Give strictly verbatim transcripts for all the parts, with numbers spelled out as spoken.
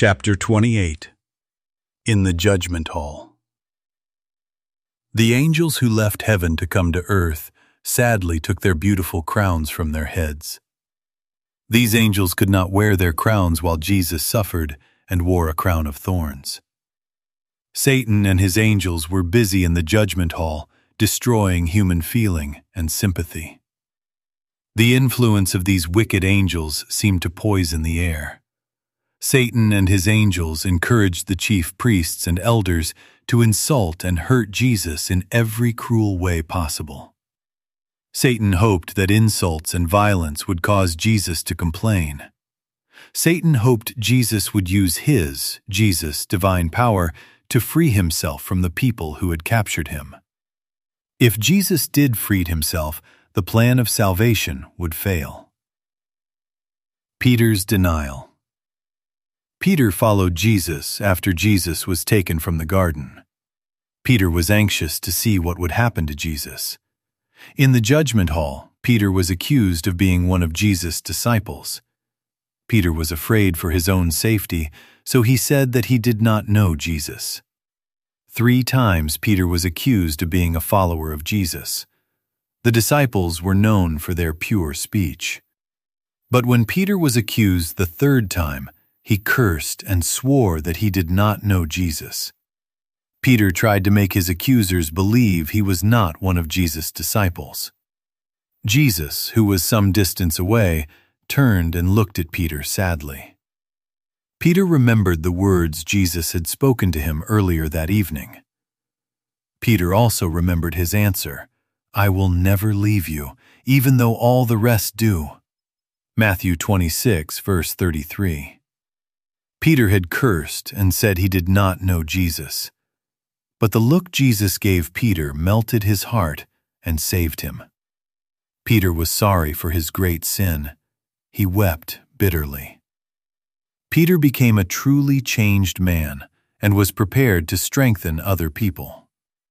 Chapter twenty-eight. In the Judgment Hall. The angels who left heaven to come to earth sadly took their beautiful crowns from their heads. These angels could not wear their crowns while Jesus suffered and wore a crown of thorns. Satan and his angels were busy in the judgment hall, destroying human feeling and sympathy. The influence of these wicked angels seemed to poison the air. Satan and his angels encouraged the chief priests and elders to insult and hurt Jesus in every cruel way possible. Satan hoped that insults and violence would cause Jesus to complain. Satan hoped Jesus would use his, Jesus' divine power to free himself from the people who had captured him. If Jesus did free himself, the plan of salvation would fail. Peter's denial. Peter followed Jesus after Jesus was taken from the garden. Peter was anxious to see what would happen to Jesus. In the judgment hall, Peter was accused of being one of Jesus' disciples. Peter was afraid for his own safety, so he said that he did not know Jesus. Three times Peter was accused of being a follower of Jesus. The disciples were known for their pure speech. But when Peter was accused the third time, he cursed and swore that he did not know Jesus. Peter tried to make his accusers believe he was not one of Jesus' disciples. Jesus, who was some distance away, turned and looked at Peter sadly. Peter remembered the words Jesus had spoken to him earlier that evening. Peter also remembered his answer, "I will never leave you, even though all the rest do." Matthew twenty-six, verse thirty-three. Peter had cursed and said he did not know Jesus. But the look Jesus gave Peter melted his heart and saved him. Peter was sorry for his great sin. He wept bitterly. Peter became a truly changed man and was prepared to strengthen other people.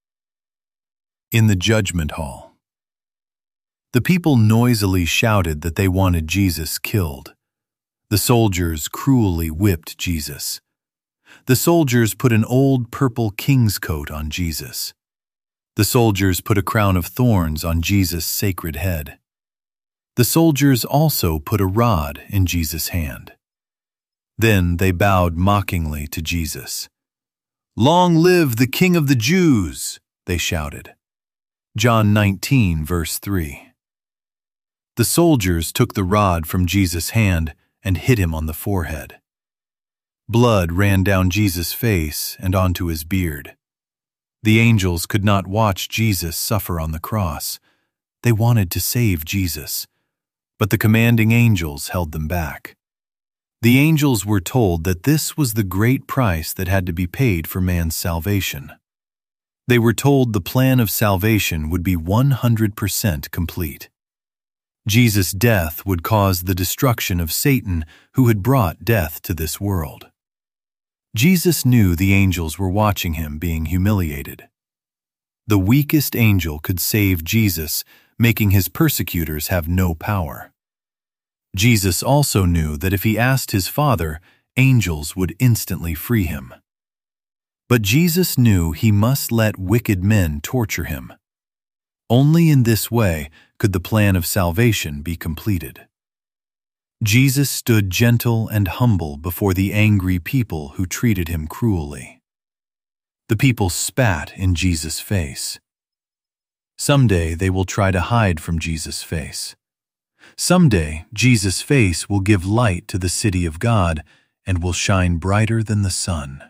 In the judgment hall. The people noisily shouted that they wanted Jesus killed. The soldiers cruelly whipped Jesus. The soldiers put an old purple king's coat on Jesus. The soldiers put a crown of thorns on Jesus' sacred head. The soldiers also put a rod in Jesus' hand. Then they bowed mockingly to Jesus. "Long live the King of the Jews!" they shouted. John nineteen, verse three. The soldiers took the rod from Jesus' hand and hit him on the forehead. Blood ran down Jesus' face and onto his beard. The angels could not watch Jesus suffer on the cross. They wanted to save Jesus, but the commanding angels held them back. The angels were told that this was the great price that had to be paid for man's salvation. They were told the plan of salvation would be one hundred percent complete. Jesus' death would cause the destruction of Satan, who had brought death to this world. Jesus knew the angels were watching him being humiliated. The weakest angel could save Jesus, making his persecutors have no power. Jesus also knew that if he asked his Father, angels would instantly free him. But Jesus knew he must let wicked men torture him. Only in this way could the plan of salvation be completed. Jesus stood gentle and humble before the angry people who treated him cruelly. The people spat in Jesus' face. Someday they will try to hide from Jesus' face. Someday Jesus' face will give light to the city of God and will shine brighter than the sun.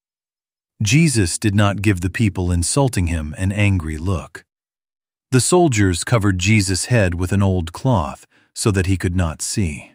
Jesus did not give the people insulting him an angry look. The soldiers covered Jesus' head with an old cloth so that he could not see.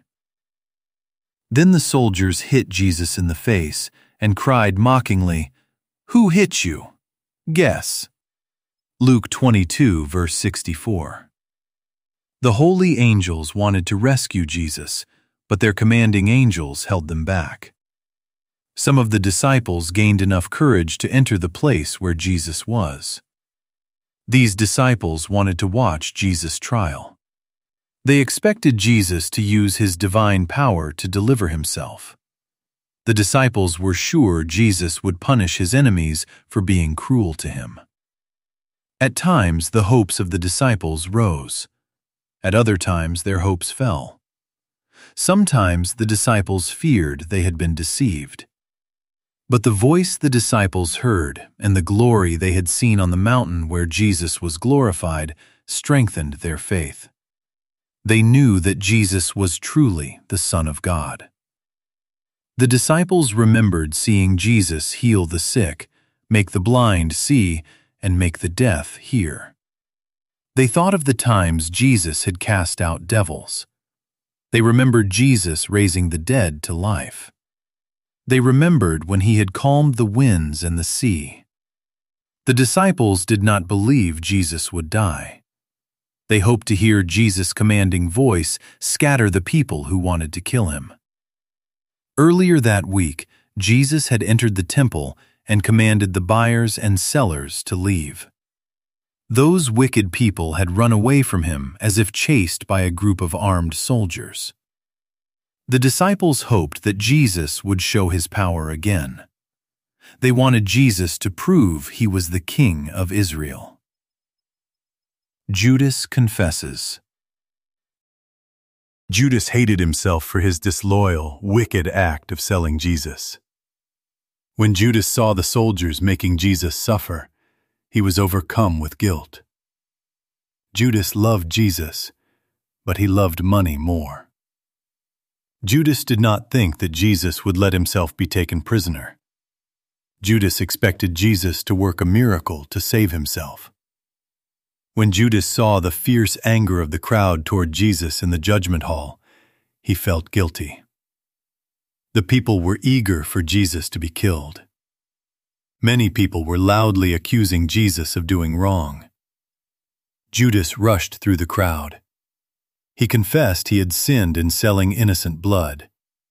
Then the soldiers hit Jesus in the face and cried mockingly, "Who hit you? Guess." Luke twenty-two, verse sixty-four. The holy angels wanted to rescue Jesus, but their commanding angels held them back. Some of the disciples gained enough courage to enter the place where Jesus was. These disciples wanted to watch Jesus' trial. They expected Jesus to use his divine power to deliver himself. The disciples were sure Jesus would punish his enemies for being cruel to him. At times, the hopes of the disciples rose. At other times, their hopes fell. Sometimes the disciples feared they had been deceived. But the voice the disciples heard and the glory they had seen on the mountain where Jesus was glorified strengthened their faith. They knew that Jesus was truly the Son of God. The disciples remembered seeing Jesus heal the sick, make the blind see, and make the deaf hear. They thought of the times Jesus had cast out devils. They remembered Jesus raising the dead to life. They remembered when he had calmed the winds and the sea. The disciples did not believe Jesus would die. They hoped to hear Jesus' commanding voice scatter the people who wanted to kill him. Earlier that week, Jesus had entered the temple and commanded the buyers and sellers to leave. Those wicked people had run away from him as if chased by a group of armed soldiers. The disciples hoped that Jesus would show his power again. They wanted Jesus to prove he was the King of Israel. Judas confesses. Judas hated himself for his disloyal, wicked act of selling Jesus. When Judas saw the soldiers making Jesus suffer, he was overcome with guilt. Judas loved Jesus, but he loved money more. Judas did not think that Jesus would let himself be taken prisoner. Judas expected Jesus to work a miracle to save himself. When Judas saw the fierce anger of the crowd toward Jesus in the judgment hall, he felt guilty. The people were eager for Jesus to be killed. Many people were loudly accusing Jesus of doing wrong. Judas rushed through the crowd. He confessed he had sinned in selling innocent blood.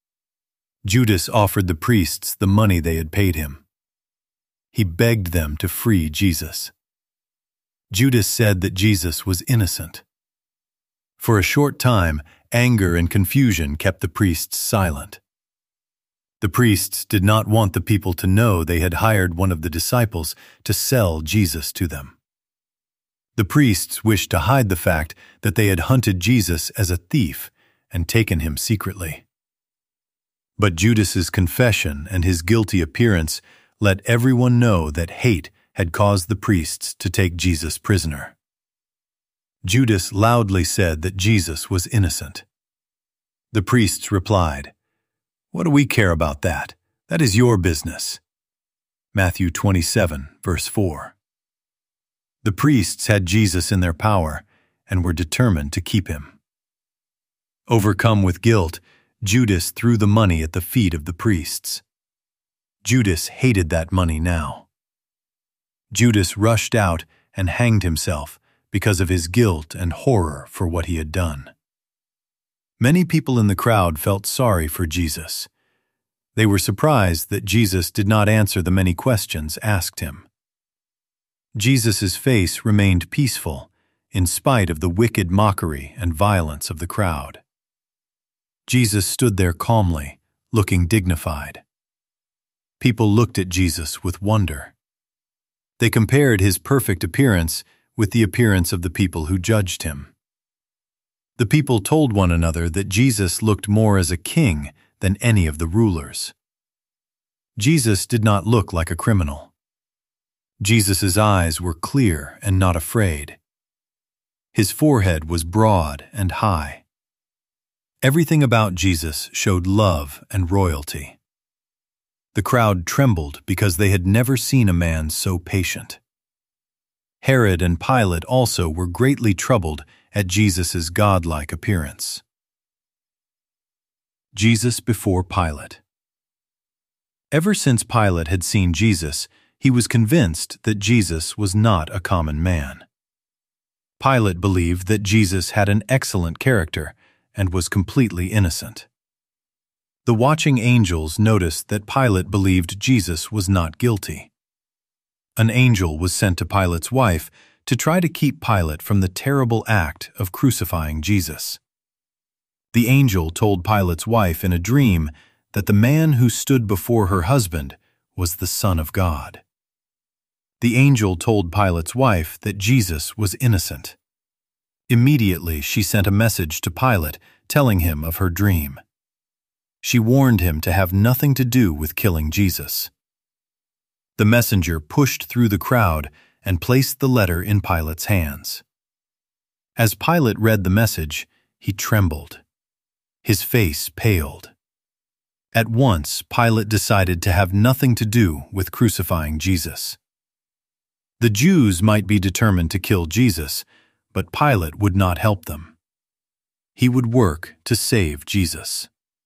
Judas offered the priests the money they had paid him. He begged them to free Jesus. Judas said that Jesus was innocent. For a short time, anger and confusion kept the priests silent. The priests did not want the people to know they had hired one of the disciples to sell Jesus to them. The priests wished to hide the fact that they had hunted Jesus as a thief and taken him secretly. But Judas's confession and his guilty appearance let everyone know that hate had caused the priests to take Jesus prisoner. Judas loudly said that Jesus was innocent. The priests replied, "What do we care about that? That is your business." Matthew twenty-seven, verse four. The priests had Jesus in their power and were determined to keep him. Overcome with guilt, Judas threw the money at the feet of the priests. Judas hated that money now. Judas rushed out and hanged himself because of his guilt and horror for what he had done. Many people in the crowd felt sorry for Jesus. They were surprised that Jesus did not answer the many questions asked him. Jesus' face remained peaceful in spite of the wicked mockery and violence of the crowd. Jesus stood there calmly, looking dignified. People looked at Jesus with wonder. They compared his perfect appearance with the appearance of the people who judged him. The people told one another that Jesus looked more as a king than any of the rulers. Jesus did not look like a criminal. Jesus' eyes were clear and not afraid. His forehead was broad and high. Everything about Jesus showed love and royalty. The crowd trembled because they had never seen a man so patient. Herod and Pilate also were greatly troubled at Jesus' godlike appearance. Jesus before Pilate. Ever since Pilate had seen Jesus, he was convinced that Jesus was not a common man. Pilate believed that Jesus had an excellent character and was completely innocent. The watching angels noticed that Pilate believed Jesus was not guilty. An angel was sent to Pilate's wife to try to keep Pilate from the terrible act of crucifying Jesus. The angel told Pilate's wife in a dream that the man who stood before her husband was the Son of God. The angel told Pilate's wife that Jesus was innocent. Immediately, she sent a message to Pilate telling him of her dream. She warned him to have nothing to do with killing Jesus. The messenger pushed through the crowd and placed the letter in Pilate's hands. As Pilate read the message, he trembled. His face paled. At once, Pilate decided to have nothing to do with crucifying Jesus. The Jews might be determined to kill Jesus, but Pilate would not help them. He would work to save Jesus.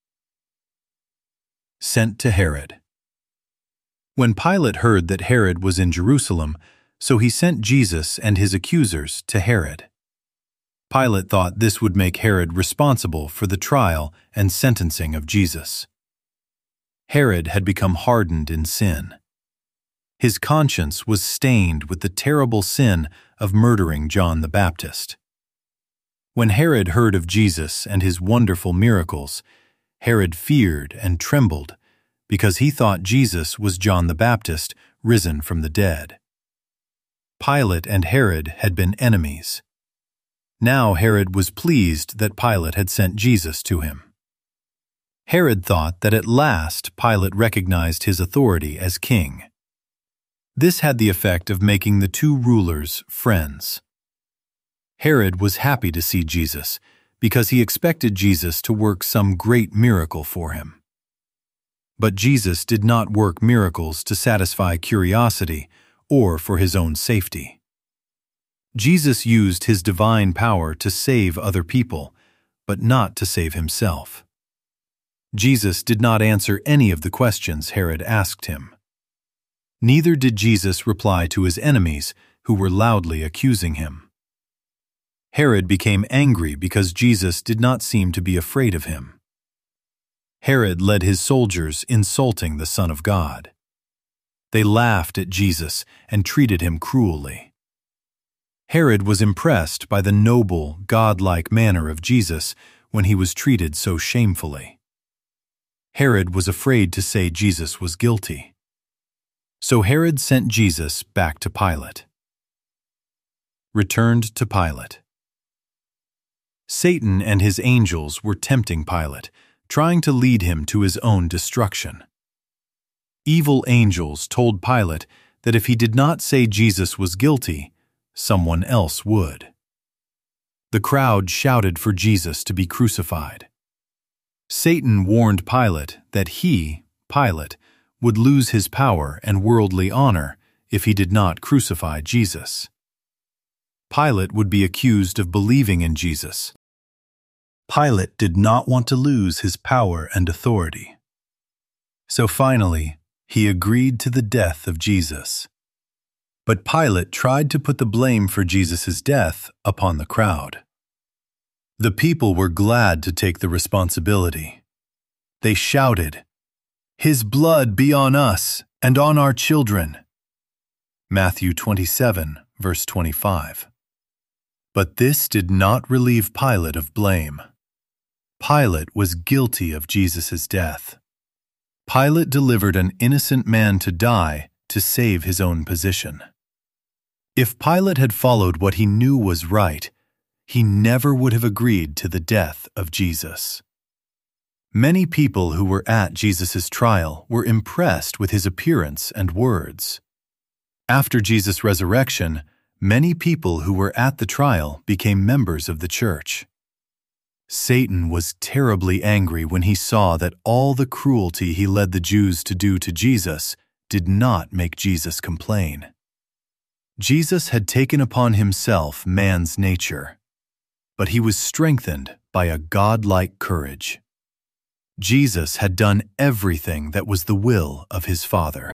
Sent to Herod. When Pilate heard that Herod was in Jerusalem, so he sent Jesus and his accusers to Herod. Pilate thought this would make Herod responsible for the trial and sentencing of Jesus. Herod had become hardened in sin. His conscience was stained with the terrible sin of murdering John the Baptist. When Herod heard of Jesus and his wonderful miracles, Herod feared and trembled because he thought Jesus was John the Baptist risen from the dead. Pilate and Herod had been enemies. Now Herod was pleased that Pilate had sent Jesus to him. Herod thought that at last Pilate recognized his authority as king. This had the effect of making the two rulers friends. Herod was happy to see Jesus because he expected Jesus to work some great miracle for him. But Jesus did not work miracles to satisfy curiosity or for his own safety. Jesus used his divine power to save other people, but not to save himself. Jesus did not answer any of the questions Herod asked him. Neither did Jesus reply to his enemies who were loudly accusing him. Herod became angry because Jesus did not seem to be afraid of him. Herod led his soldiers insulting the Son of God. They laughed at Jesus and treated him cruelly. Herod was impressed by the noble, godlike manner of Jesus when he was treated so shamefully. Herod was afraid to say Jesus was guilty. So Herod sent Jesus back to Pilate. Returned to Pilate. Satan and his angels were tempting Pilate, trying to lead him to his own destruction. Evil angels told Pilate that if he did not say Jesus was guilty, someone else would. The crowd shouted for Jesus to be crucified. Satan warned Pilate that he, Pilate, would lose his power and worldly honor if he did not crucify Jesus. Pilate would be accused of believing in Jesus. Pilate did not want to lose his power and authority. So finally, he agreed to the death of Jesus. But Pilate tried to put the blame for Jesus' death upon the crowd. The people were glad to take the responsibility. They shouted, "His blood be on us and on our children." Matthew twenty-seven, verse twenty-five. But this did not relieve Pilate of blame. Pilate was guilty of Jesus' death. Pilate delivered an innocent man to die to save his own position. If Pilate had followed what he knew was right, he never would have agreed to the death of Jesus. Many people who were at Jesus' trial were impressed with his appearance and words. After Jesus' resurrection, many people who were at the trial became members of the church. Satan was terribly angry when he saw that all the cruelty he led the Jews to do to Jesus did not make Jesus complain. Jesus had taken upon himself man's nature, but he was strengthened by a godlike courage. Jesus had done everything that was the will of his Father.